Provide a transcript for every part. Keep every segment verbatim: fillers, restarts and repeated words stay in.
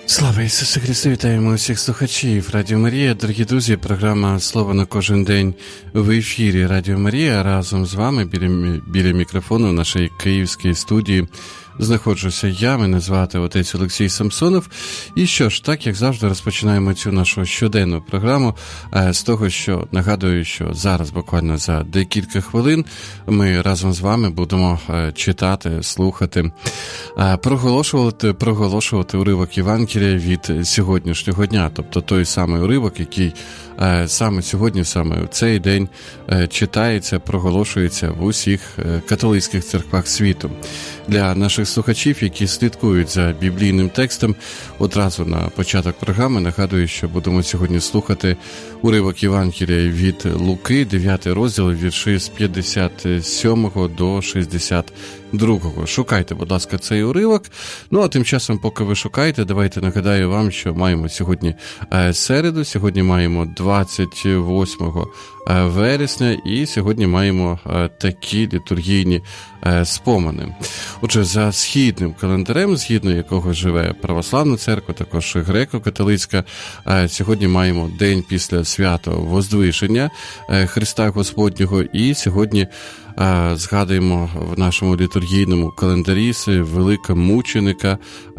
Слава Ісусу Христу! Вітаємо усіх слухачів Радіо Марія. Дорогі друзі, програма «Слово на кожен день» в ефірі Радіо Марія. Разом з вами біля, біля мікрофону в нашій київській студії знаходжуся я, мене звати отець Олексій Самсонов. І що ж, так як завжди розпочинаємо цю нашу щоденну програму з того, що нагадую, що зараз буквально за декілька хвилин ми разом з вами будемо читати, слухати, проголошувати, проголошувати уривок Євангелія від сьогоднішнього дня, тобто той самий уривок, який саме сьогодні, саме в цей день читається, проголошується в усіх католицьких церквах світу. Для наших слухачів, які слідкують за біблійним текстом, одразу на початок програми нагадую, що будемо сьогодні слухати уривок Євангелія від Луки, дев'ятий розділ, вірші з п'ятдесят сьомого до шістдесят другого. Шукайте, будь ласка, цей уривок. Ну, а тим часом, поки ви шукаєте, давайте нагадаю вам, що маємо сьогодні середу, сьогодні маємо двадцять восьмого вересня, і сьогодні маємо такі літургійні спомини. Отже, за східним календарем, згідно якого живе православна церква, також греко-католицька, сьогодні маємо день після святого Воздвиження Христа Господнього, і сьогодні згадуємо в нашому літургійному календарі великомученика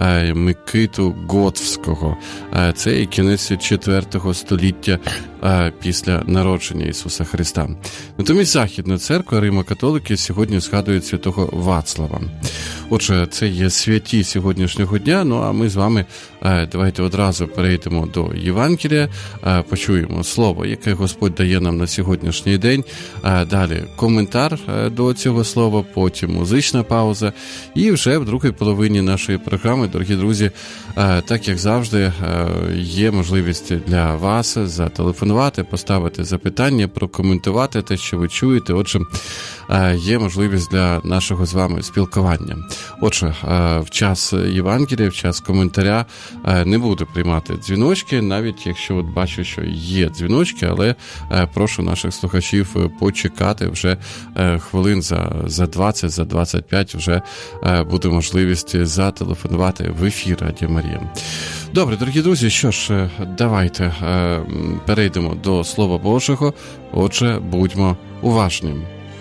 Микиту Готвського. Це кінець четвертого століття після народження Ісуса Христа. Натомість Західна церква, Римо-католики, сьогодні згадують святого Вацлава. Отже, це є святі сьогоднішнього дня, ну а ми з вами давайте одразу перейдемо до Євангелія, почуємо слово, яке Господь дає нам на сьогоднішній день, далі коментар до цього слова, потім музична пауза, і вже в другій половині нашої програми, дорогі друзі, так як завжди, є можливість для вас зателефонувати, поставити запитання, прокоментувати те, що ви чуєте. Отже, є можливість для нашого з вами спілкування. Отже, в час Євангелія, в час коментаря не буду приймати дзвіночки, навіть якщо от бачу, що є дзвіночки, але прошу наших слухачів почекати вже хвилин за, за двадцять, за двадцять п'ять вже буде можливість зателефонувати в ефір Радіо Марія. Добре, дорогі друзі, що ж, давайте перейдемо до Слова Божого. Отже, будьмо уважні.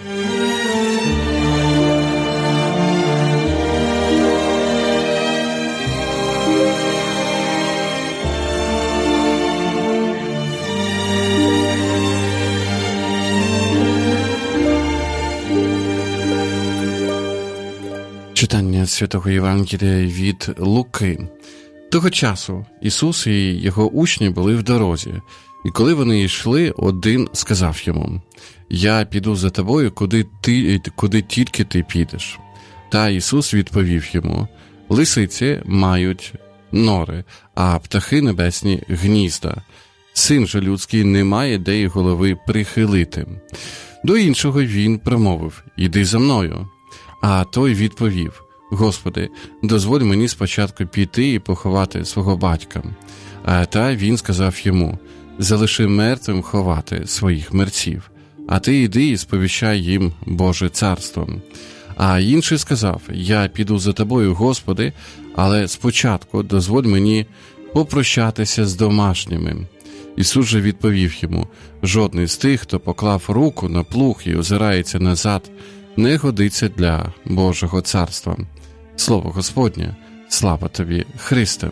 Читання Святого Євангелія від Луки. Того часу Ісус і його учні були в дорозі, і коли вони йшли, один сказав йому: «Я піду за тобою, куди, ти, куди тільки ти підеш». Та Ісус відповів йому: «Лисиці мають нори, а птахи небесні – гнізда. Син же людський не має де й голови прихилити». До іншого він промовив: «Іди за мною». А той відповів: «Господи, дозволь мені спочатку піти і поховати свого батька». А та він сказав йому: «Залиши мертвим ховати своїх мерців, а ти йди і сповіщай їм Боже царство». А інший сказав: «Я піду за тобою, Господи, але спочатку дозволь мені попрощатися з домашніми». Ісус же відповів йому: «Жодний з тих, хто поклав руку на плуг і озирається назад, не годиться для Божого царства». Слово Господнє, слава тобі, Христе.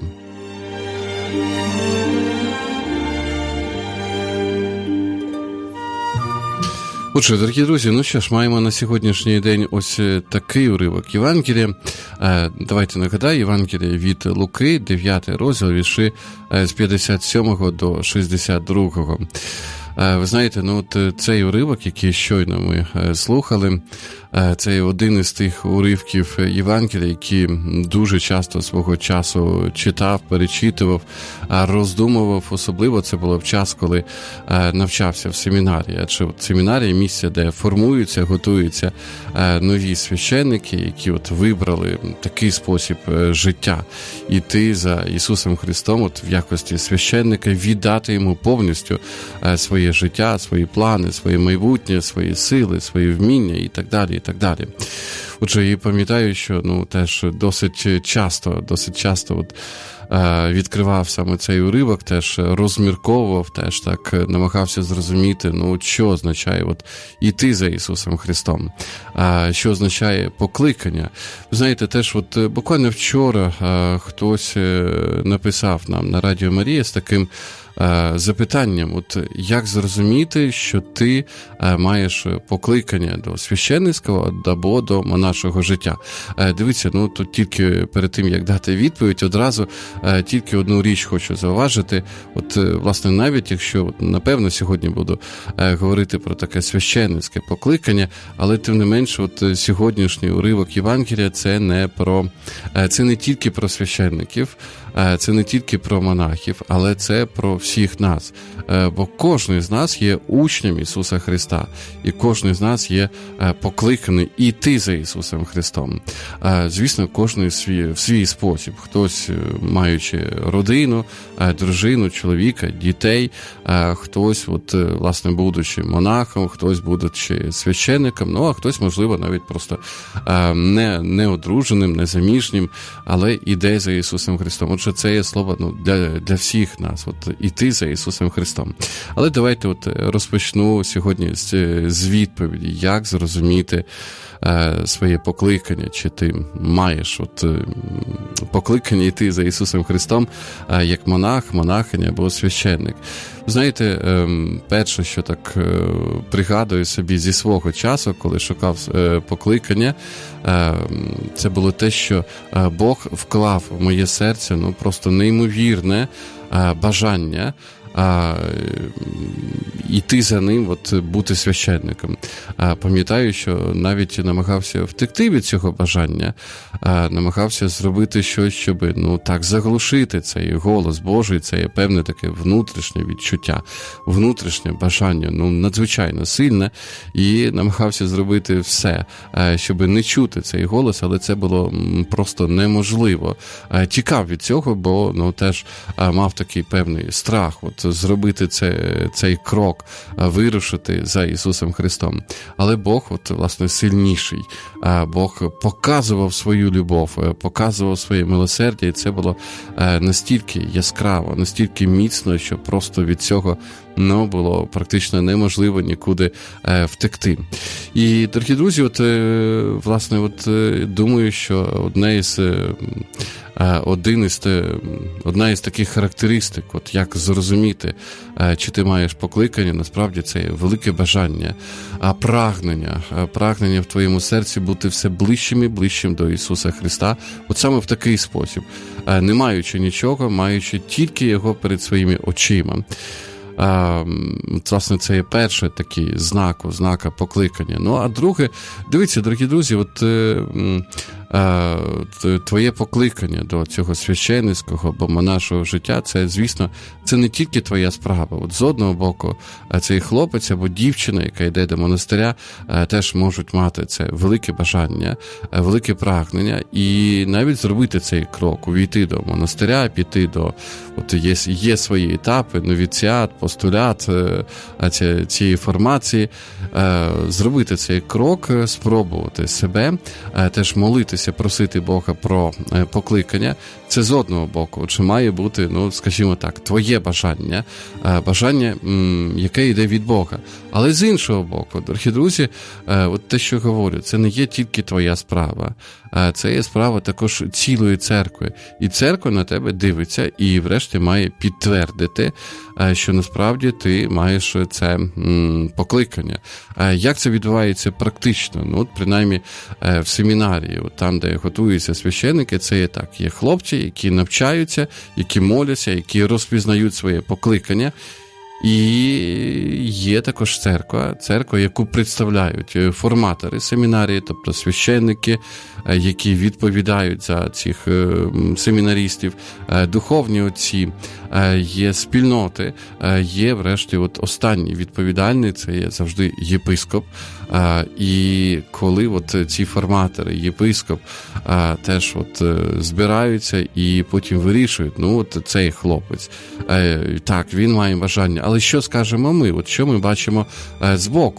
Отже, дорогі друзі, ну що ж, маємо на сьогоднішній день ось такий уривок Євангелія. Давайте нагадаю, Євангелія від Луки, дев'ятий розділ, вірші з п'ятдесят сьомого до шістдесят другого. Ви знаєте, ну от цей уривок, який щойно ми слухали, це один із тих уривків Євангелія, які дуже часто свого часу читав, перечитував, роздумував. Особливо це було в час, коли навчався в семінарії. Адже от семінарія – місце, де формуються, готуються нові священники, які от вибрали такий спосіб життя. Іти за Ісусом Христом от в якості священника, віддати йому повністю своє життя, свої плани, своє майбутнє, свої сили, свої вміння і так далі, і так далі. Отже, і пам'ятаю, що ну теж досить часто, досить часто от відкривав саме цей уривок, теж розмірковував, теж так намагався зрозуміти, ну, що означає от іти за Ісусом Христом, що означає покликання. Ви знаєте, теж от буквально вчора хтось написав нам на Радіо Марія з таким запитанням, от як зрозуміти, що ти маєш покликання до священницького або до монашого життя. Дивіться, ну тут тільки перед тим, як дати відповідь, одразу тільки одну річ хочу зауважити. От, власне, навіть якщо, напевно, сьогодні буду говорити про таке священницьке покликання, але тим не менше, от сьогоднішній уривок Євангелія це не про, це не тільки про священників, це не тільки про монахів, але це про всіх нас. Бо кожен з нас є учнем Ісуса Христа, і кожен з нас є покликаний іти за Ісусом Христом. Звісно, кожен в свій, в свій спосіб. Хтось, маючи родину, дружину, чоловіка, дітей, хтось, от, власне, будучи монахом, хтось, будучи священником, ну, а хтось, можливо, навіть просто не, не одруженим, не заміжнім, але іде за Ісусом Христом. Отже, це є слово, ну, для, для всіх нас, от іти за Ісусом Христом. Але давайте от розпочну сьогодні з, з відповіді, як зрозуміти е, своє покликання, чи ти маєш от покликання йти за Ісусом Христом, е, як монах, монахиня або священник. Знаєте, е, перше, що так е, пригадую собі зі свого часу, коли шукав е, покликання, е, це було те, що е, Бог вклав в моє серце, ну, просто неймовірне е, бажання а, йти за ним, от, бути священником. А, пам'ятаю, що навіть намагався втекти від цього бажання, а, намагався зробити щось, щоб, ну, так, заглушити цей голос Божий, це є певне таке внутрішнє відчуття, внутрішнє бажання, ну, надзвичайно сильне, і намагався зробити все, щоб не чути цей голос, але це було просто неможливо. Тікав від цього, бо, ну, теж мав такий певний страх, от, зробити це, цей крок, вирушити за Ісусом Христом. Але Бог, от, власне, сильніший. Бог показував свою любов, показував своє милосердя, і це було настільки яскраво, настільки міцно, що просто від цього, ну, було практично неможливо нікуди е, втекти. І, дорогі друзі, от, е, власне, от, е, думаю, що одне із, е, один із, е, одна із таких характеристик, от, як зрозуміти, е, чи ти маєш покликання, насправді це велике бажання, а прагнення, прагнення в твоєму серці бути все ближчим і ближчим до Ісуса Христа, от саме в такий спосіб, е, не маючи нічого, маючи тільки Його перед своїми очима. А, власне, це є перший такий знак, ознака покликання. Ну, а друге, дивіться, дорогі друзі, от е, е, твоє покликання до цього священницького або монашого життя, це, звісно, це не тільки твоя справа. От з одного боку, цей хлопець або дівчина, яка йде до монастиря, теж можуть мати це велике бажання, велике прагнення, і навіть зробити цей крок, увійти до монастиря, піти до, от є, є свої етапи, новіціат, постулят цієї формації, зробити цей крок, спробувати себе, теж молитися, просити Бога про покликання. Це з одного боку, чи має бути, ну, скажімо так, твоє бажання, бажання, яке йде від Бога. Але з іншого боку, дорогі друзі, от те, що говорю, це не є тільки твоя справа, це є справа також цілої церкви. І церква на тебе дивиться і врешті має підтвердити, що насправді ти маєш це покликання. Як це відбувається практично? Ну, от, принаймні, в семінарії, от там, де готуються священники, це є так. Є хлопці, які навчаються, які моляться, які розпізнають своє покликання. І є також церква, церква, яку представляють форматори семінарії, тобто священники, які відповідають за цих семінарістів, духовні отці, є спільноти, є, врешті, от останній відповідальний, це є завжди єпископ. І коли от ці форматори, єпископ, теж от збираються і потім вирішують, ну, от цей хлопець, так, він має бажання. Але що скажемо ми? От що ми бачимо збоку?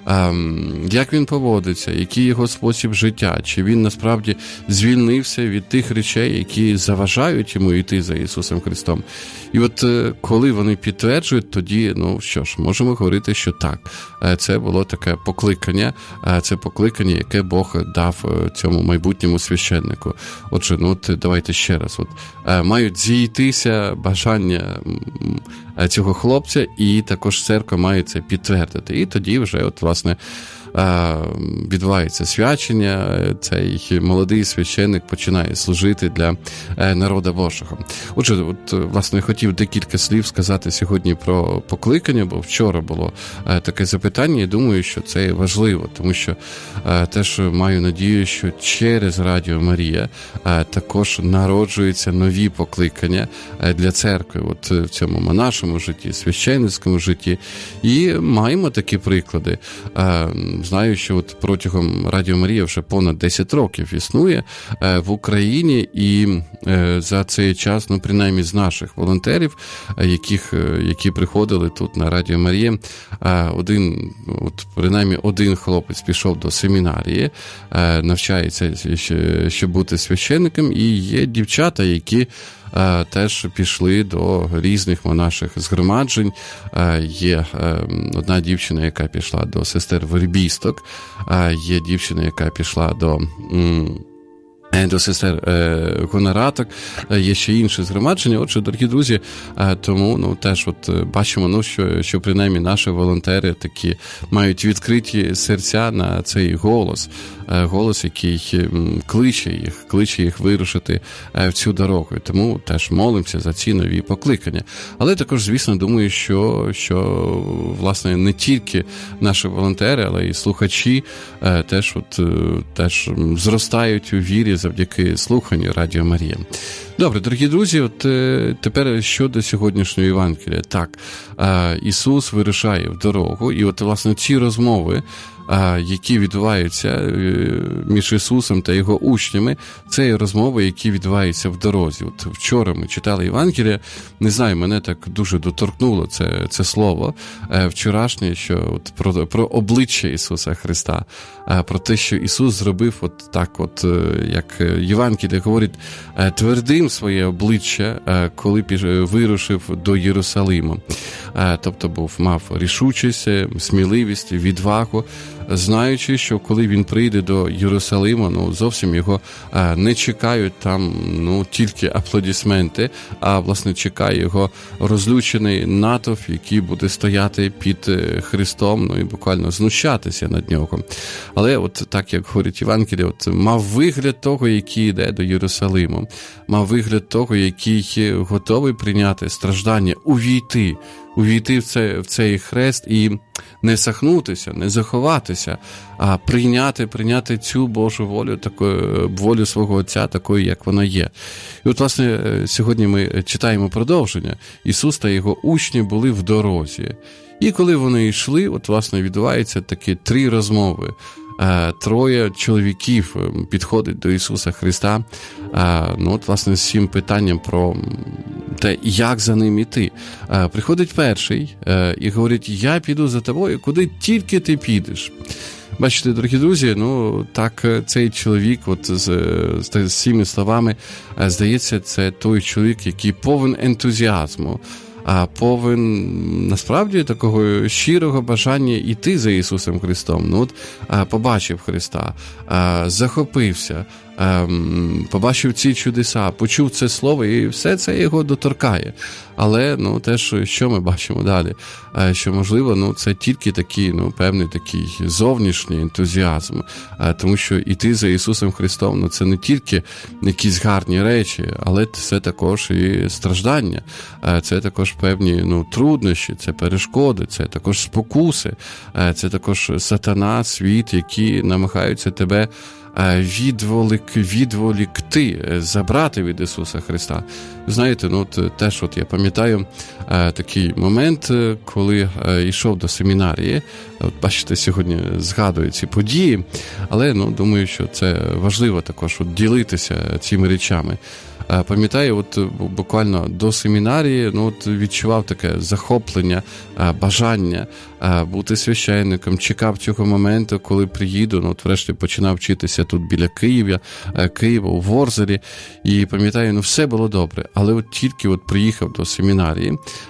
як він поводиться, який його спосіб життя, чи він насправді звільнився від тих речей, які заважають йому йти за Ісусом Христом. І от коли вони підтверджують, тоді, ну що ж, можемо говорити, що так, це було таке покликання, це покликання, яке Бог дав цьому майбутньому священнику. Отже, ну от давайте ще раз, от мають зійтися бажання цього хлопця, і також церква має це підтвердити. І тоді вже, от, власне, відбувається свячення, цей молодий священник починає служити для народу Божого. Отже, от, власне, хотів декілька слів сказати сьогодні про покликання, бо вчора було таке запитання, і думаю, що це важливо, тому що теж маю надію, що через Радіо Марія також народжуються нові покликання для церкви, от в цьому нашому житті, священницькому житті, і маємо такі приклади. Знаю, що от протягом Радіо Марія вже понад десять років існує в Україні, і за цей час, ну, принаймні з наших волонтерів, яких, які приходили тут на Радіо Марія, один, от принаймні один хлопець пішов до семінарії, навчається, щоб бути священником, і є дівчата, які теж пішли до різних монаших згромаджень. Є одна дівчина, яка пішла до сестер вербісток, є дівчина, яка пішла до... до сестер е, гонораток, є ще інші згромадження. Отже, дорогі друзі, е, тому, ну, теж от бачимо, ну, що, що принаймні наші волонтери такі мають відкриті серця на цей голос, е, голос, який кличе їх, кличе їх вирушити е, в цю дорогу. Тому теж молимося за ці нові покликання. Але також, звісно, думаю, що, що власне, не тільки наші волонтери, але і слухачі е, теж, от, е, теж зростають у вірі завдяки слуханню Радіо Марія. Добре, дорогі друзі, от е, тепер щодо сьогоднішньої Євангелія. Так, е, Ісус вирушає в дорогу, і от, власне, ці розмови, е, які відбуваються е, між Ісусом та Його учнями, це є розмови, які відбуваються в дорозі. От вчора ми читали Євангелія, не знаю, мене так дуже доторкнуло це, це слово е, вчорашнє, що от про, про обличчя Ісуса Христа, е, про те, що Ісус зробив от так, от, е, як Євангелія говорить, е, твердим своє обличчя, коли вирушив до Єрусалиму. Тобто був, мав рішучість, сміливість, відвагу, знаючи, що коли він прийде до Єрусалиму, ну, зовсім його не чекають там, ну, тільки аплодисменти, а, власне, чекає його розлючений натовп, який буде стояти під Христом, ну, і буквально знущатися над нього. Але от так, як говорить Євангеліє, от мав вигляд того, який йде до Єрусалиму, мав вигляд того, який готовий прийняти страждання, увійти, увійти в цей, в цей хрест і не сахнутися, не заховатися, а прийняти, прийняти цю Божу волю, таку, волю свого Отця, такою, як вона є. І от, власне, сьогодні ми читаємо продовження. Ісус та Його учні були в дорозі. І коли вони йшли, от, власне, відбуваються такі три розмови. Троє чоловіків підходять до Ісуса Христа, ну, от, власне, з цим питанням про те, як за ним іти. Приходить перший і говорить: я піду за тобою, куди тільки ти підеш. Бачите, дорогі друзі, ну, так цей чоловік, от з, з, з цими словами, здається, це той чоловік, який повен ентузіазму, а повен, насправді, такого щирого бажання йти за Ісусом Христом. Ну, от, побачив Христа, захопився, побачив ці чудеса, почув це слово, і все це його доторкає. Але, ну, теж, що ми бачимо далі? Що, можливо, ну, це тільки такий, ну, певний такий зовнішній ентузіазм. Тому що йти за Ісусом Христом, ну, це не тільки якісь гарні речі, але це також і страждання. Це також певні, ну, труднощі, це перешкоди, це також спокуси, це також сатана, світ, які намагаються тебе відволік, відволікти, забрати від Ісуса Христа. Знаєте, ну, от, теж от я пам'ятаю е, такий момент, коли е, йшов до семінарії. От, бачите, сьогодні згадую ці події, але, ну, думаю, що це важливо також от, ділитися цими речами. Е, пам'ятаю, от буквально до семінарії, ну, от, відчував таке захоплення, е, бажання бути священником, чекав цього моменту, коли приїду, ну, от врешті починав вчитися тут біля Києва, Києва, у Ворзелі, і пам'ятаю, ну, все було добре, але от тільки от приїхав до семінарії,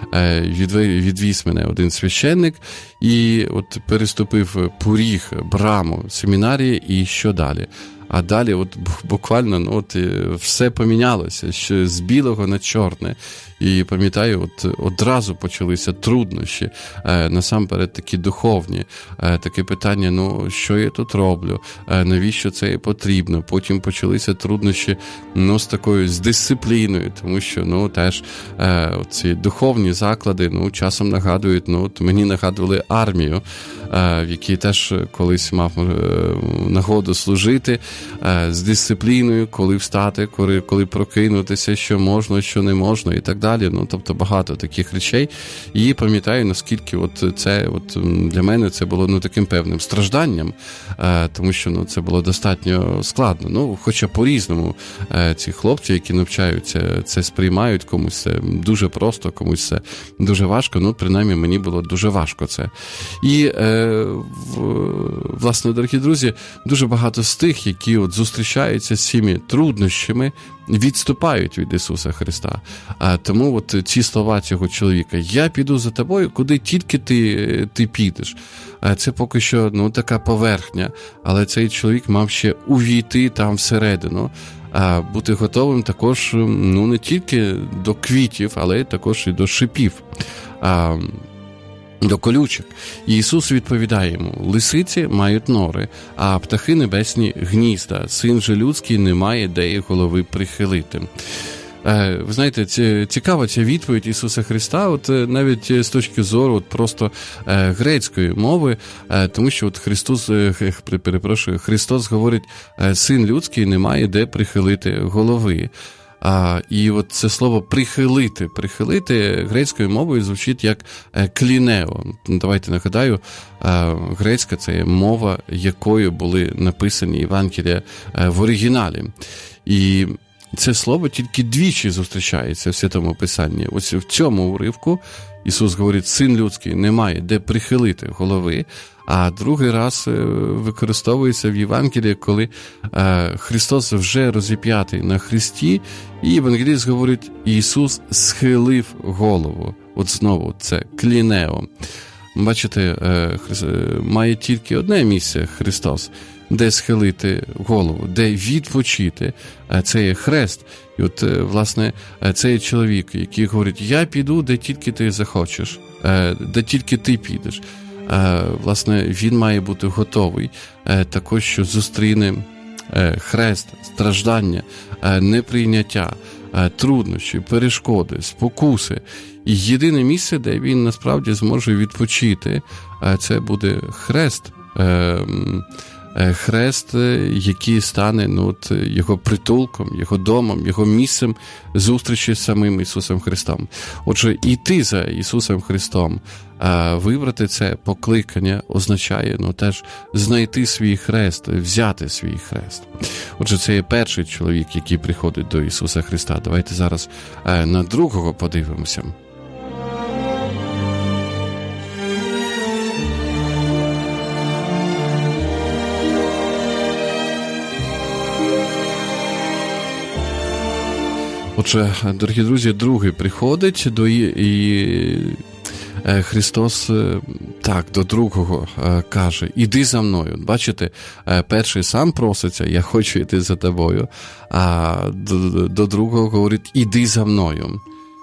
відвіз мене один священник, і от переступив поріг, браму семінарії, і що далі? А далі от буквально ну, от, все помінялося, що з білого на чорне. І пам'ятаю, от одразу почалися труднощі, е, насамперед такі духовні, е, таке питання, ну, що я тут роблю, е, навіщо це потрібно. Потім почалися труднощі, ну, з такою, з дисципліною, тому що, ну, теж е, ці духовні заклади, ну, часом нагадують, ну, от мені нагадували армію, е, в якій теж колись мав е, нагоду служити, е, з дисципліною, коли встати, коли, коли прокинутися, що можна, що не можна і так далі. Ну, тобто багато таких речей. І пам'ятаю, наскільки от це от для мене це було ну, таким певним стражданням, е, тому що ну, це було достатньо складно. Ну, хоча по-різному е, ці хлопці, які навчаються, це сприймають, комусь це дуже просто, комусь це дуже важко. Ну, принаймні, мені було дуже важко це. І, е, в, власне, дорогі друзі, дуже багато з тих, які от зустрічаються з цими труднощами, відступають від Ісуса Христа. А тому от ці слова цього чоловіка: «Я піду за тобою, куди тільки ти, ти підеш». Це поки що ну, така поверхня, але цей чоловік мав ще увійти там всередину, а бути готовим також ну, не тільки до квітів, але також і до шипів. А, до колючок. І Ісус відповідає йому: «Лисиці мають нори, а птахи небесні гнізда. Син же людський не має де їх голови прихилити». Ви знаєте, цікава ця відповідь Ісуса Христа, от навіть з точки зору от просто грецької мови, тому що от Христос, перепрошую, Христос говорить: «Син людський не має де прихилити голови». А, і от це слово «прихилити», «прихилити» грецькою мовою звучить як «клінео». Давайте нагадаю, грецька – це мова, якою були написані Євангелія в оригіналі. І це слово тільки двічі зустрічається в Святому Писанні. Ось в цьому уривку Ісус говорить: «Син людський не має де прихилити голови», а другий раз використовується в Євангелії, коли Христос вже розіп'ятий на хресті, і євангеліст говорить: «Ісус схилив голову». От знову це «клінео». Бачите, має тільки одне місце Христос, де схилити голову, де відпочити. Це є хрест. І от, власне, цей чоловік, який говорить: «Я піду, де тільки ти захочеш, де тільки ти підеш». Власне, він має бути готовий також, що зустріне хрест, страждання, неприйняття, труднощі, перешкоди, спокуси. І єдине місце, де він насправді зможе відпочити, це буде хрест. Хрест, який стане ну, от, його притулком, його домом, його місцем зустрічі з самим Ісусом Христом. Отже, йти за Ісусом Христом, вибрати це покликання означає ну, теж знайти свій хрест, взяти свій хрест. Отже, це є перший чоловік, який приходить до Ісуса Христа. Давайте зараз на другого подивимося. Отже, дорогі друзі, другий приходить до і, і Христос так до другого каже: «Іди за мною». Бачите, перший сам проситься: «Я хочу йти за тобою», а до, до другого говорить: «Іди за мною».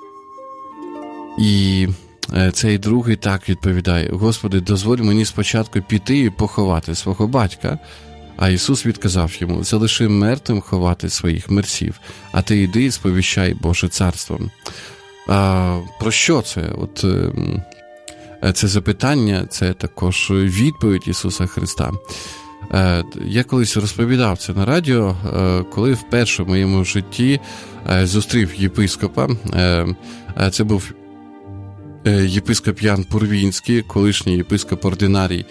І цей другий так відповідає: «Господи, дозволь мені спочатку піти і поховати свого батька». А Ісус відказав йому: «Залиши мертвим ховати своїх мерців, а ти йди і сповіщай Боже царство». А, про що це? От, це запитання, це також відповідь Ісуса Христа. Я колись розповідав це на радіо, коли вперше в моєму житті зустрів єпископа. Це був єпископ Ян Пурвінський, колишній єпископ-ординарій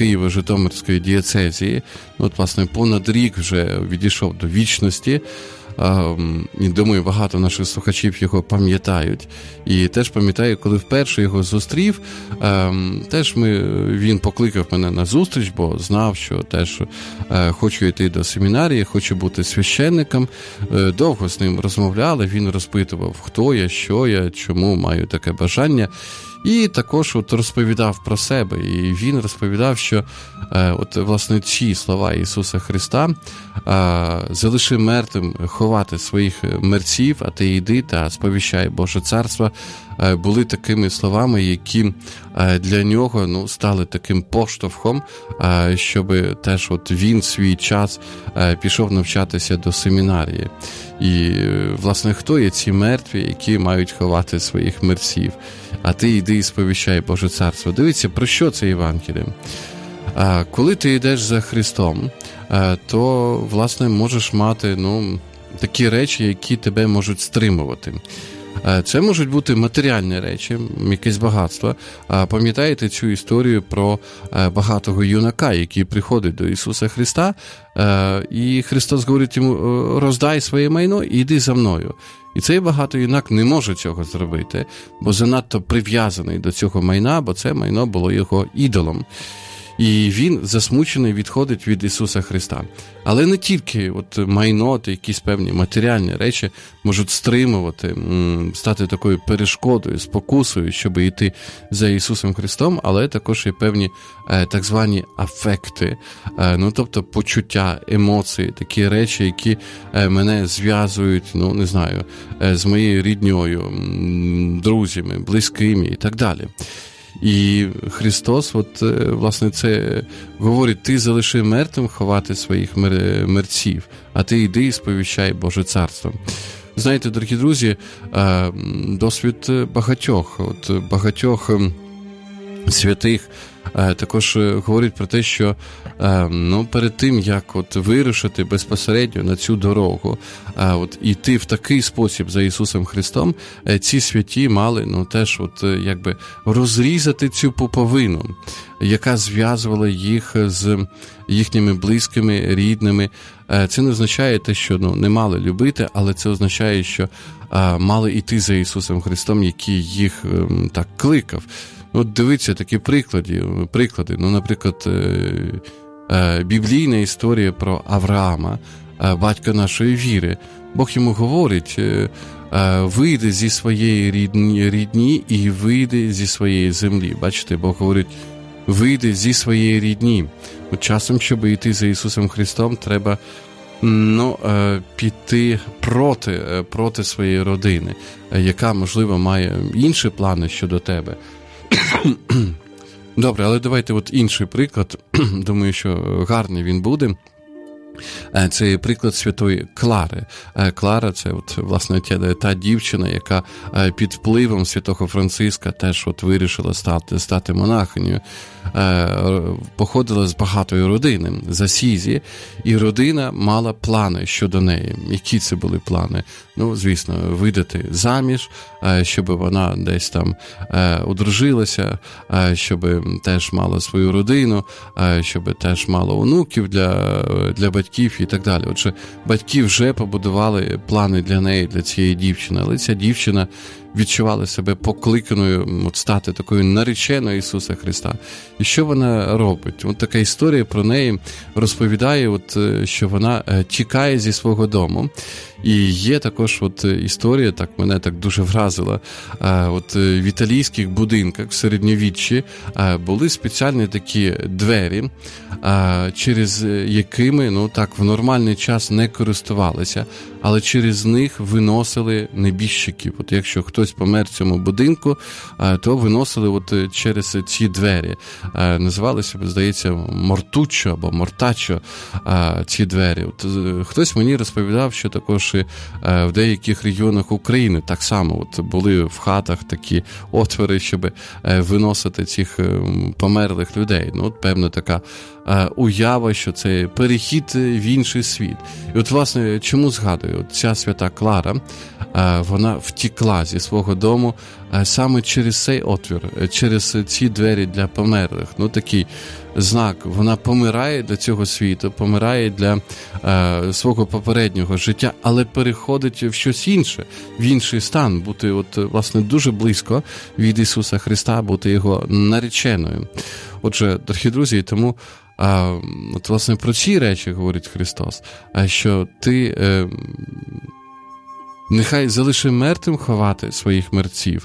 Києво-Житомирської дієцезії. От, власне, понад рік вже відійшов до вічності. і думаю, багато наших слухачів його пам'ятають. І теж пам'ятаю, коли вперше його зустрів, теж ми, він покликав мене на зустріч, бо знав, що теж хочу йти до семінарії, хочу бути священником. Довго з ним розмовляли, він розпитував, хто я, що я, чому маю таке бажання. І також от розповідав про себе. І він розповідав, що е, от, власне, ці слова Ісуса Христа е, «Залиши мертвим ховати своїх мерців, а ти йди та сповіщай Боже Царство», е, були такими словами, які е, для нього, ну, стали таким поштовхом, е, щоб теж от він свій час е, пішов навчатися до семінарії. І, власне, хто є ці мертві, які мають ховати своїх мерців? А ти йди і сповіщай Боже Царство. Дивіться, про що це Євангеліє? Коли ти йдеш за Христом, то, власне, можеш мати, ну, такі речі, які тебе можуть стримувати. Це можуть бути матеріальні речі, якесь багатство. Пам'ятаєте цю історію про багатого юнака, який приходить до Ісуса Христа, і Христос говорить йому: роздай своє майно і йди за мною. І цей багатий юнак не може цього зробити, бо занадто прив'язаний до цього майна, бо це майно було його ідолом. І він, засмучений, відходить від Ісуса Христа. Але не тільки от майно та якісь певні матеріальні речі можуть стримувати, стати такою перешкодою, спокусою, щоб йти за Ісусом Христом, але також і певні так звані афекти, ну, тобто почуття, емоції, такі речі, які мене зв'язують, ну, не знаю, з моєю рідньою, друзями, близькими і так далі. І Христос, от, власне, це говорить: ти залиши мертвим ховати своїх мер... мерців, а ти йди і сповіщай Боже Царство. Знаєте, дорогі друзі, досвід багатьох, от багатьох святих також говорить про те, що, ну, перед тим, як от вирушити безпосередньо на цю дорогу, от іти в такий спосіб за Ісусом Христом, ці святі мали, ну, теж от якби розрізати цю пуповину, яка зв'язувала їх з їхніми близькими, рідними. Це не означає те, що, ну, не мали любити, але це означає, що мали йти за Ісусом Христом, який їх так кликав. От дивіться, такі приклади, приклади. Ну, наприклад, біблійна історія про Авраама, батька нашої віри. Бог йому говорить: вийди зі своєї рідні, рідні і вийди зі своєї землі. Бачите, Бог говорить: вийди зі своєї рідні. От часом, щоб йти за Ісусом Христом, треба, ну, піти проти, проти своєї родини, яка, можливо, має інші плани щодо тебе. Добре, але давайте от інший приклад. Думаю, що гарний він буде. Це приклад святої Клари. Клара – це, от, власне, та, та дівчина, яка під впливом святого Франциска теж от вирішила стати, стати монахинею. Походила з багатої родини, з Асізі, і родина мала плани щодо неї. Які це були плани? Ну, звісно, видати заміж, щоб вона десь там одружилася, щоб теж мала свою родину, щоб теж мала онуків для, для батьків і так далі. Отже, батьки вже побудували плани для неї, для цієї дівчини, але ця дівчина відчувала себе покликаною от стати такою нареченою Ісуса Христа. І що вона робить? От така історія про неї розповідає, от, що вона тікає зі свого дому. І є також от історія, так мене так дуже вразила, от в італійських будинках в середньовіччі були спеціальні такі двері, через якими, ну так, в нормальний час не користувалися, але через них виносили небіжчиків. От якщо хтось помер в цьому будинку, то виносили от через ці двері. Називалися, здається, мортуччо або мортаччо ці двері. От хтось мені розповідав, що також в деяких регіонах України так само от були в хатах такі отвори, щоб виносити цих померлих людей. Ну, от, певно, така уява, що це перехід в інший світ. І от, власне, чому згадую? От ця свята Клара, вона втікла зі свого дому, саме через цей отвір, через ці двері для померлих, ну такий знак, вона помирає для цього світу, помирає для е, свого попереднього життя, але переходить в щось інше, в інший стан, бути от, власне, дуже близько від Ісуса Христа, бути Його нареченою. Отже, дорогі друзі, тому е, от, власне, про ці речі говорить Христос, що ти е, нехай залиши мертвим ховати своїх мерців,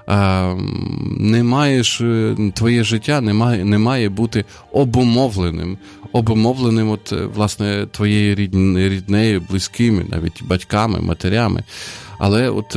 не маєш, твоє життя не має, не має бути обумовленим, обумовленим от, власне, твоєю ріднею, близькими, навіть батьками, матерями. Але от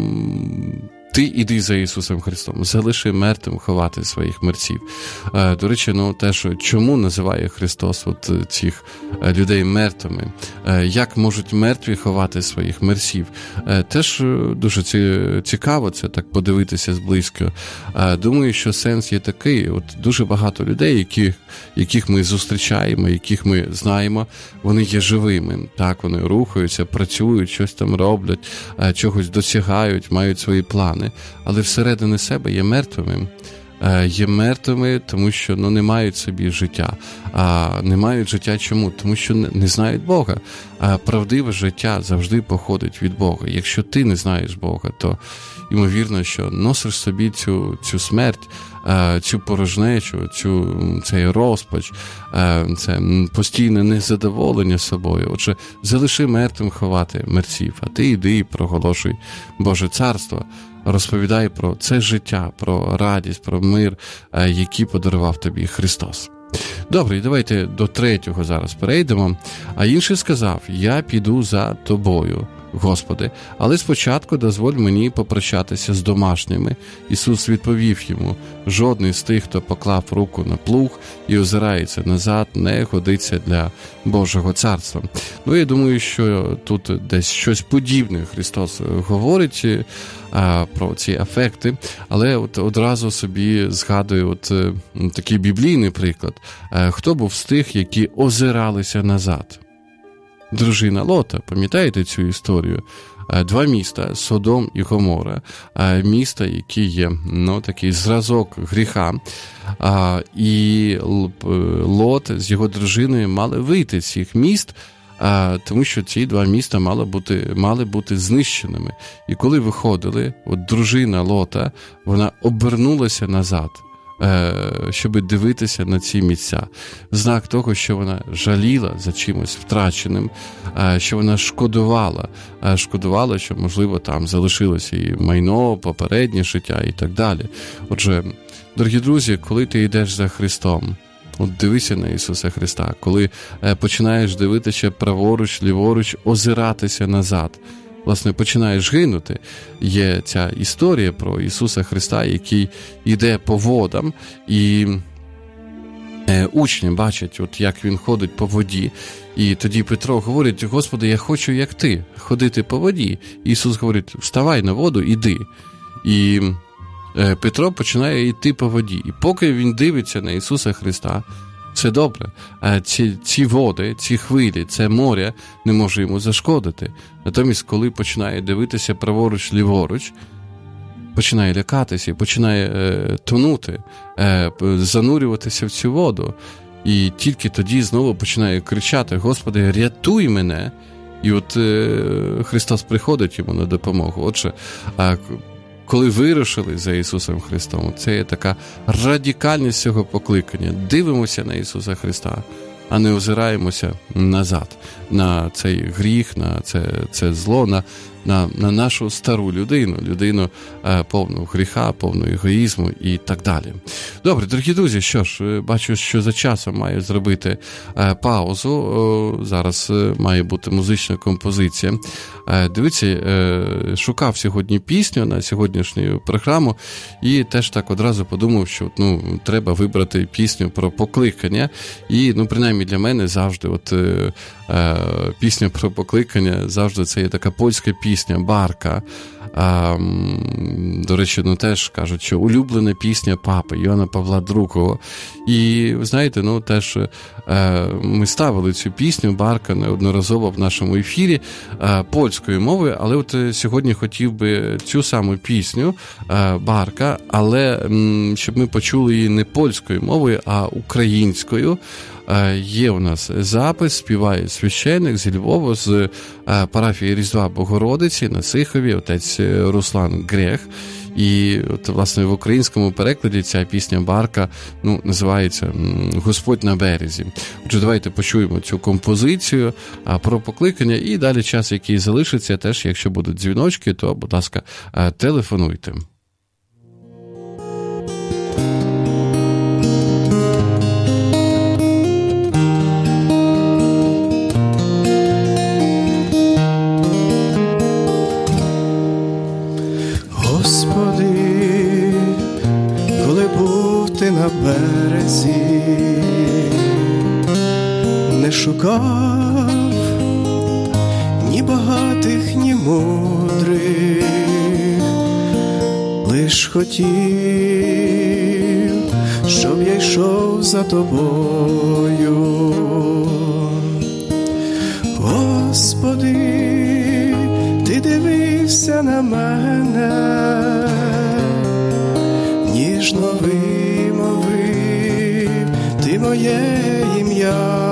ти іди за Ісусом Христом, залиши мертвим ховати своїх мерців. До речі, ну теж, чому називає Христос от цих людей мертвими? Як можуть мертві ховати своїх мерців? Теж дуже цікаво це так подивитися зблизько. Думаю, що сенс є такий, от дуже багато людей, яких, яких ми зустрічаємо, яких ми знаємо, вони є живими. Так, вони рухаються, працюють, щось там роблять, чогось досягають, мають свої плани. Але всередині себе є мертвими. Є мертвими, тому що ну, не мають собі життя. А не мають життя чому? Тому що не знають Бога. А правдиве життя завжди походить від Бога. Якщо ти не знаєш Бога, то ймовірно, що носиш собі цю, цю смерть, цю порожнечу, цю, цей розпач, це постійне незадоволення собою. Отже, залиши мертвим ховати мерців, а ти йди і проголошуй Боже царство. Розповідай про це життя, про радість, про мир, який подарував тобі Христос. Добре, давайте до третього зараз перейдемо. А інший сказав: «Я піду за тобою, Господи, але спочатку дозволь мені попрощатися з домашніми». Ісус відповів йому: «Жодний з тих, хто поклав руку на плуг і озирається назад, не годиться для Божого царства». Ну, я думаю, що тут десь щось подібне Христос говорить а, про ці афекти, але от одразу собі згадую от такий біблійний приклад. Хто був з тих, які озиралися назад? Дружина Лота, пам'ятаєте цю історію? Два міста, Содом і Гомора, міста, які є, ну, такий зразок гріха, і Лот з його дружиною мали вийти з цих міст, тому що ці два міста мали бути, мали бути знищеними. І коли виходили, от дружина Лота, вона обернулася назад, щоб дивитися на ці місця. Знак того, що вона жаліла за чимось втраченим, що вона шкодувала. Шкодувала, що, можливо, там залишилося і майно, попереднє життя і так далі. Отже, дорогі друзі, коли ти йдеш за Христом, от дивися на Ісуса Христа, коли починаєш дивитися праворуч, ліворуч, озиратися назад, власне, починаєш гинути. Є ця історія про Ісуса Христа, який йде по водам, і е, учні бачать, от як Він ходить по воді, і тоді Петро говорить: «Господи, я хочу, як Ти, ходити по воді». Ісус говорить: «Вставай на воду, іди». І е, Петро починає йти по воді. І поки він дивиться на Ісуса Христа, все добре. Ці, ці води, ці хвилі, це море не може йому зашкодити. Натомість, коли починає дивитися праворуч-ліворуч, починає лякатися, починає е, тонути, е, занурюватися в цю воду. І тільки тоді знову починає кричати: «Господи, рятуй мене!» І от е, Христос приходить йому на допомогу. Отже, а, коли вирушили за Ісусом Христом, це є така радикальність цього покликання. Дивимося на Ісуса Христа, а не озираємося назад, на цей гріх, на це, це зло, на, на, на нашу стару людину, людину е, повну гріха, повну егоїзму і так далі. Добре, дорогі друзі, що ж, бачу, що за часом маю зробити е, паузу. О, зараз е, має бути музична композиція. Е, дивіться, е, шукав сьогодні пісню на сьогоднішню програму і теж так одразу подумав, що ну, треба вибрати пісню про покликання. І, ну, принаймні для мене завжди от е, е, пісня про покликання завжди це є така польська пісня «Барка». А, до речі, ну теж кажуть, що улюблена пісня папи Йоанна Павла другого. І, ви знаєте, ну теж е, ми ставили цю пісню Барка неодноразово в нашому ефірі е, польською мовою, але от сьогодні хотів би цю саму пісню е, Барка, але м, щоб ми почули її не польською мовою, а українською. Є у нас запис, співає священик зі Львова, з парафії Різдва Богородиці на Сихові, отець Руслан Грех. І от, власне, в українському перекладі ця пісня Барка, ну, називається «Господь на березі». Отже, давайте почуємо цю композицію про покликання, і далі час, який залишиться, теж, якщо будуть дзвіночки, то, будь ласка, телефонуйте. На березі не шукав ні багатих, ні мудрих, лиш хотів, щоб я йшов за тобою. Господи, ти дивився на мене, ніжно вимовив ти моє ім'я.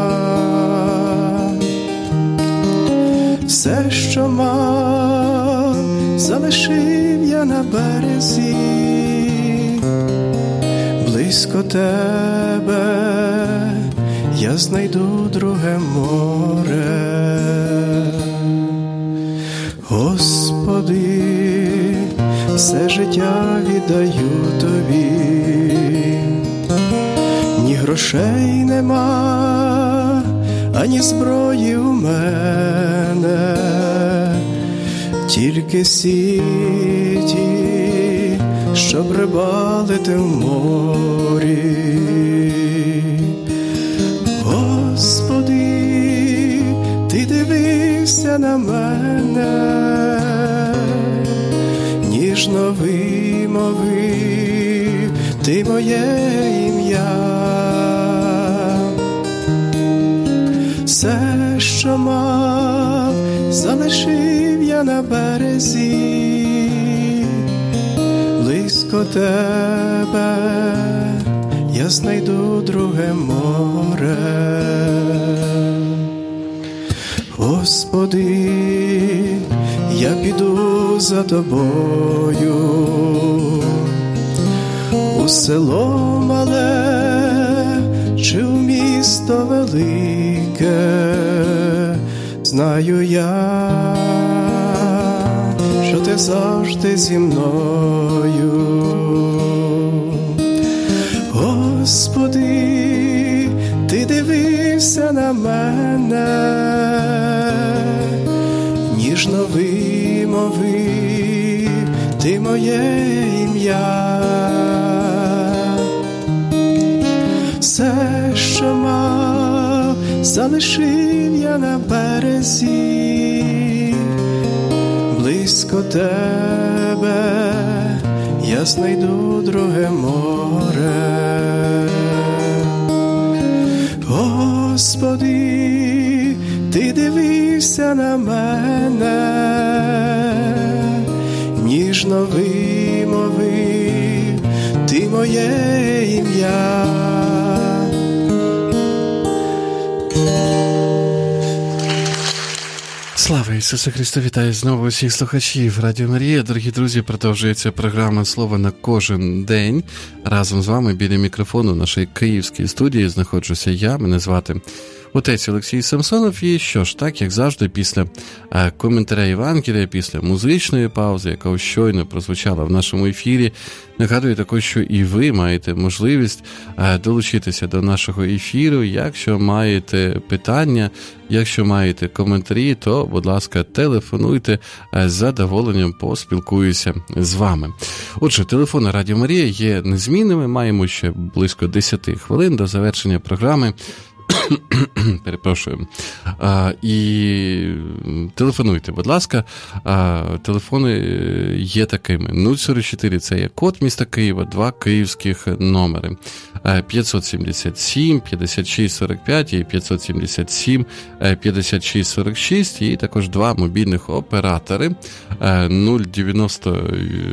Все, що мав, залишив я на березі, близько тебе я знайду друге море. Господи, все життя віддаю тобі, ні грошей нема, ані зброї у мене, тільки сіті, щоб рибалити в морі. Господи, ти дивився на мене, ніжно вимовив ти моє ім'я. Все, що мав, залишив я на березі, близько тебе я знайду друге море. Господи, я піду за тобою у село мале чи в місто велике. Знаю я, що ти завжди зі мною. Господи, ти дивився на мене, ніжно вимовив ти моє ім'я. Все, що мав, залишив я на березі, близько тебе я знайду друге море. Господи, ти дивився на мене, ніжно вимовив ти моє ім'я. Слава Ісусу Христу! Вітаю знову усіх слухачів Радіо Марія. Дорогі друзі, продовжується програма «Слово на кожен день». Разом з вами біля мікрофону в нашій київській студії знаходжуся я, мене звати отець Олексій Самсонов. І що ж, так, як завжди, після е, коментаря Євангелія, після музичної паузи, яка щойно прозвучала в нашому ефірі, нагадую також, що і ви маєте можливість е, долучитися до нашого ефіру. Якщо маєте питання, якщо маєте коментарі, то, будь ласка, телефонуйте, з задоволенням поспілкуюся з вами. Отже, телефони Радіо Марія є незмінними, маємо ще близько десять хвилин до завершення програми. Перепрошую. А, і телефонуйте, будь ласка. А, телефони є такими. нуль сорок чотири – це є код міста Києва, два київських номери. п'ятсот сімдесят сім п'ятдесят шість сорок п'ять і п'ятсот сімдесят сім п'ятдесят шість сорок шість. І також два мобільних оператори. нуль дев'яносто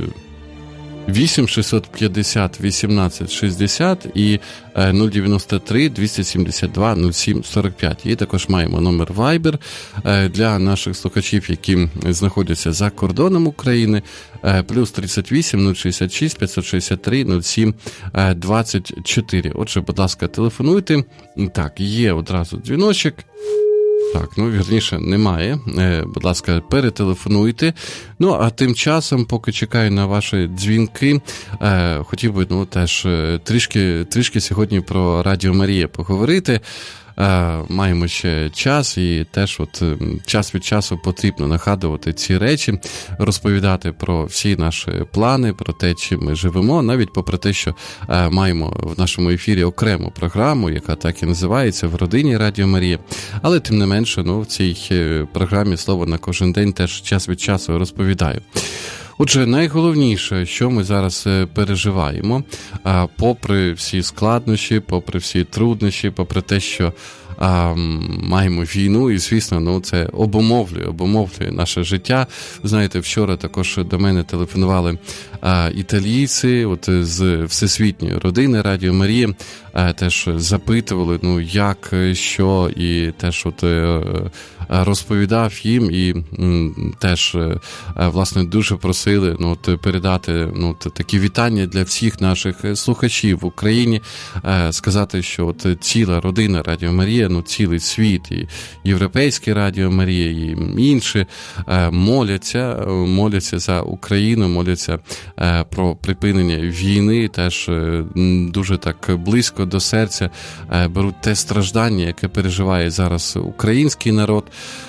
вісім шістсот п'ятдесят вісімнадцять шістдесят і нуль дев'яносто три двісті сімдесят два нуль сім сорок п'ять. І також маємо номер Viber для наших слухачів, які знаходяться за кордоном України, плюс тридцять вісім нуль шістдесят шість п'ятсот шістдесят три нуль сім двадцять чотири. Отже, будь ласка, телефонуйте. Так, є одразу дзвіночок. Так, ну, вірніше, немає. Е, будь ласка, перетелефонуйте. Ну, а тим часом, поки чекаю на ваші дзвінки, е, хотів би, ну, теж трішки, трішки сьогодні про Радіо Марія поговорити. Е, маємо ще час, і теж от час від часу потрібно нагадувати ці речі, розповідати про всі наші плани, про те, чим ми живемо, навіть попри те, що е, маємо в нашому ефірі окрему програму, яка так і називається «В родині Радіо Марія». Але тим не менше, ну, в цій програмі «Слово на кожен день» теж час від часу розповідаю. Отже, найголовніше, що ми зараз переживаємо, попри всі складнощі, попри всі труднощі, попри те, що а, маємо війну, і, звісно, ну, це обумовлює, обумовлює наше життя. Знаєте, вчора також до мене телефонували а, італійці от, з Всесвітньої родини Радіо Марія, а, теж запитували, ну, як, що, і теж от розповідав їм, і м, теж, власне, дуже просили, ну, от, передати, ну, от, такі вітання для всіх наших слухачів в Україні, сказати, що от ціла родина Радіо Марія, ну, цілий світ, і Європейське Радіо Марія, і інші моляться, моляться за Україну, моляться про припинення війни, теж дуже так близько до серця беруть те страждання, яке переживає зараз український народ,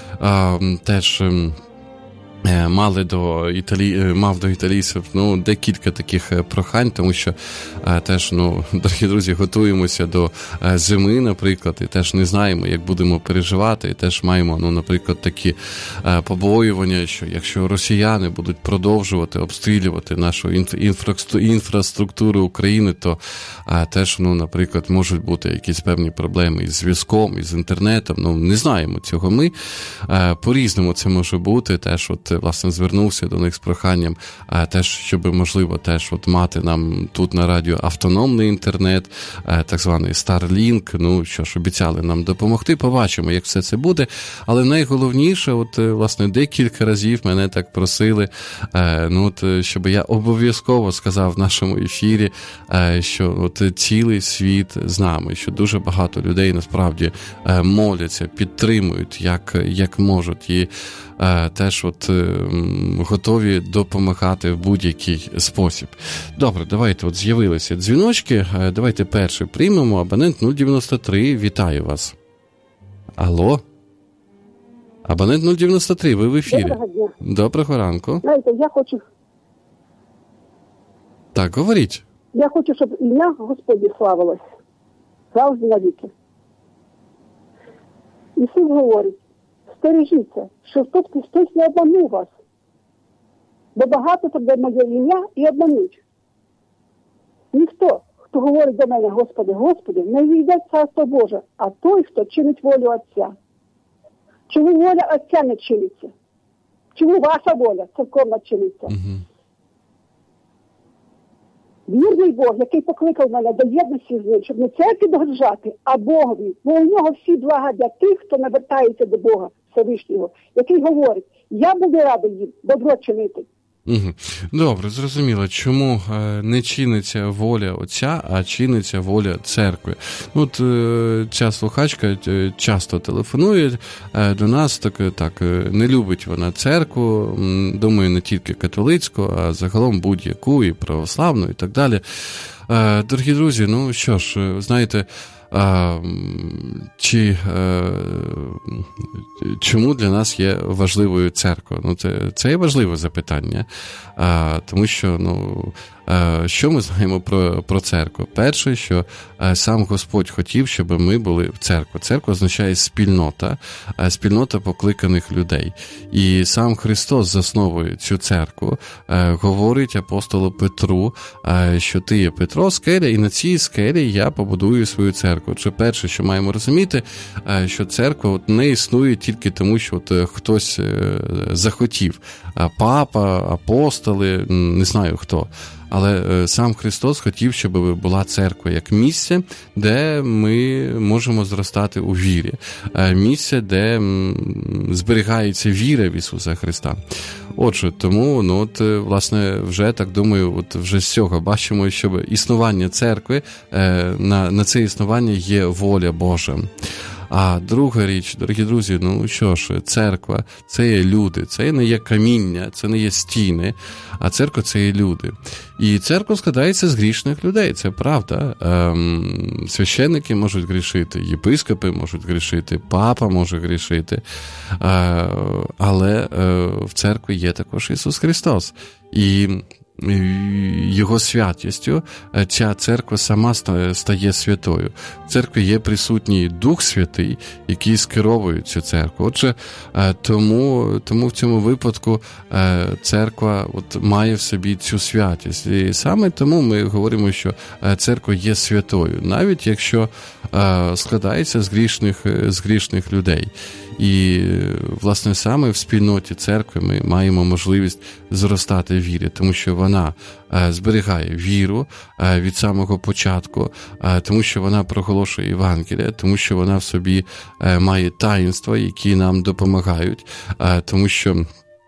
теж мали до італі... мав до італійців, ну, декілька таких прохань, тому що а, теж, ну, дорогі друзі, готуємося до а, зими, наприклад, і теж не знаємо, як будемо переживати, і теж маємо, ну, наприклад, такі а, побоювання, що якщо росіяни будуть продовжувати обстрілювати нашу інфра... інфраструктуру України, то а, теж, ну, наприклад, можуть бути якісь певні проблеми із зв'язком, із інтернетом, ну, не знаємо цього ми. А, по-різному це може бути, теж от, власне, звернувся до них з проханням, а, теж, щоб, можливо, теж от мати нам тут на радіо автономний інтернет, а, так званий Starlink, ну, що ж, обіцяли нам допомогти, побачимо, як все це буде, але найголовніше, от, власне, декілька разів мене так просили, а, ну, от, щоб я обов'язково сказав в нашому ефірі, а, що от цілий світ з нами, що дуже багато людей, насправді, а, моляться, підтримують, як, як можуть, і а, теж от готові допомагати в будь-який спосіб. Добре, давайте, от з'явилися дзвіночки, давайте перший приймемо. Абонент нуль дев'яносто три, вітаю вас. Алло? Абонент нуль дев'яносто три, ви в ефірі. Доброго дня. Доброго ранку. Знаєте, я хочу... Так, говоріть. Я хочу, щоб ім'я Господні славилось. Завжди навіки. Ісус говорить, стережіться, що хтось, хтось не обманув вас. Бо багато тебе моє ім'я і обмануть. Ніхто, хто говорить до мене, Господи, Господи, не війде в Царство Боже, а той, хто чинить волю Отця. Чому воля Отця не чиниться? Чому ваша воля церковна чиниться? Угу. Вірний Бог, який покликав мене до єдності з ним, щоб не церкві догоджати, а Богові. Бо у нього всі блага для тих, хто навертається до Бога Всевишнього, який говорить, я буду радий їм добро чинити. Угу. Добре, зрозуміло, чому не чиниться воля Отця, а чиниться воля церкви. От ця слухачка часто телефонує до нас, так, так не любить вона церкву, думаю, не тільки католицьку, а загалом будь-яку, і православну, і так далі. Дорогі друзі, ну що ж, знаєте, чи чому для нас є важливою церква? Ну, це, це є важливе запитання, тому що, ну, що ми знаємо про, про церкву? Перше, що сам Господь хотів, щоб ми були в церкві. Церква означає спільнота, спільнота покликаних людей. І сам Христос засновує цю церкву, говорить апостолу Петру, що ти є Петро, скеля, і на цій скелі я побудую свою церкву. Це перше, що маємо розуміти, що церква от не існує тільки тому, що от хтось захотів. Папа, апостоли, не знаю хто. Але сам Христос хотів, щоб була церква як місце, де ми можемо зростати у вірі. Місце, де зберігається віра в Ісуса Христа. Отже, тому, ну от, власне, вже, так думаю, от вже з цього бачимо, що існування церкви, на, на це існування є воля Божа. А друга річ, дорогі друзі, ну що ж, церква – це є люди, це не є каміння, це не є стіни, а церква – це є люди. І церква складається з грішних людей, це правда. Ем, священники можуть грішити, єпископи можуть грішити, папа може грішити, е, але е, в церкві є також Ісус Христос. І Його святістю ця церква сама стає святою. В церкві є присутній Дух Святий, який скеровує цю церкву. Отже, тому, тому в цьому випадку церква от має в собі цю святість. І саме тому ми говоримо, що церква є святою, навіть якщо складається з грішних, з грішних людей. І, власне, саме в спільноті церкви ми маємо можливість зростати в вірі, тому що вона зберігає віру від самого початку, тому що вона проголошує Євангеліє, тому що вона в собі має таїнства, які нам допомагають, тому що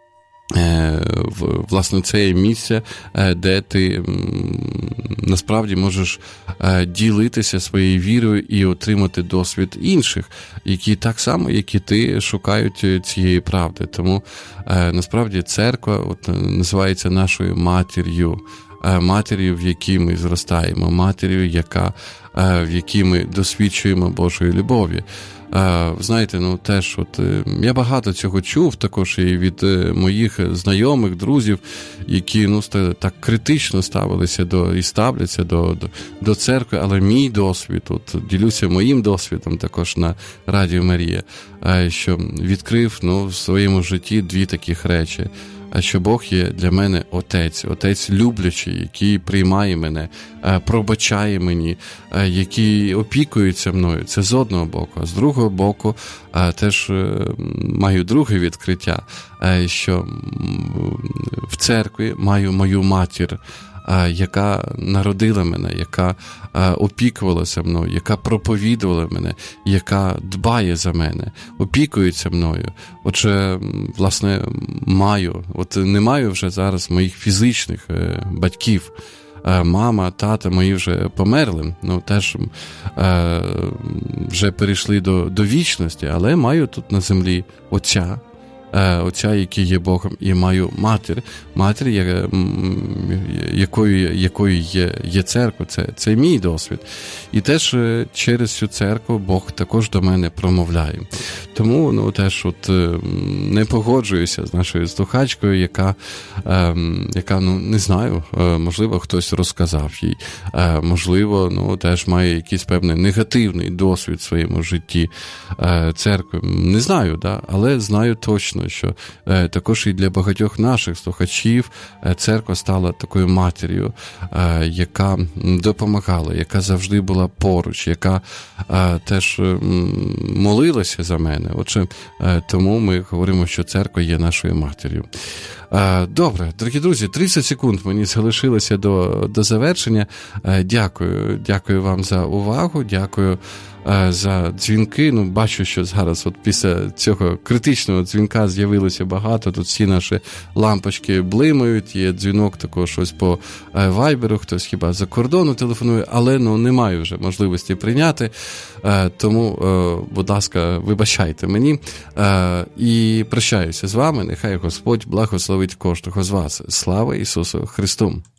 власне, це є місце, де ти насправді можеш ділитися своєю вірою і отримати досвід інших, які так само, як і ти, шукають цієї правди. Тому насправді церква от, називається нашою матір'ю, матір'ю, в якій ми зростаємо, матір'ю, яка, в якій ми досвідчуємо Божої любові. Знаєте, ну теж от я багато цього чув також і від моїх знайомих, друзів, які ну так критично ставилися до і ставляться до, до, до церкви, але мій досвід, от ділюся моїм досвідом також на Радіо Марія, що відкрив ну в своєму житті дві таких речі. А що Бог є для мене Отець, Отець люблячий, який приймає мене, пробачає мені, який опікується мною. Це з одного боку. А з другого боку теж маю друге відкриття, що в церкві маю мою матір, яка народила мене, яка опікувалася мною, яка проповідувала мене, яка дбає за мене, опікується мною. Отже, власне, маю, от не маю вже зараз моїх фізичних батьків, мама, тата мої вже померли, ну теж е, вже перейшли до, до вічності, але маю тут на землі отця, Отця, який є Богом, і маю матір, матір, якою, якою є, є церква, це, це мій досвід. І теж через цю церкву Бог також до мене промовляє. Тому ну, теж от, не погоджуюся з нашою слухачкою, яка, яка ну, не знаю, можливо, хтось розказав їй, можливо, ну, теж має якийсь певний негативний досвід в своєму житті церкви. Не знаю, да? Але знаю точно, що е, також і для багатьох наших слухачів е, церква стала такою матір'ю, е, яка допомагала, яка завжди була поруч, яка е, теж е, молилася за мене. Отже, е, тому ми говоримо, що церква є нашою матір'ю. Е, добре, дорогі друзі, тридцять секунд мені залишилося до, до завершення. Е, дякую, дякую вам за увагу, дякую за дзвінки. Ну, бачу, що зараз от після цього критичного дзвінка з'явилося багато. Тут всі наші лампочки блимають. Є дзвінок також ось по вайберу, хтось хіба за кордону телефонує, але ну, немає вже можливості прийняти. Тому, будь ласка, вибачайте мені. І прощаюся з вами. Нехай Господь благословить кожного з вас. Слава Ісусу Христу!